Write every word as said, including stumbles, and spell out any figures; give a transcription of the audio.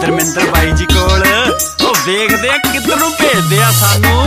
धर्मेंद्र भाई जी कोल ओ देखदे आ किधर नूं भेजदे आ सानू।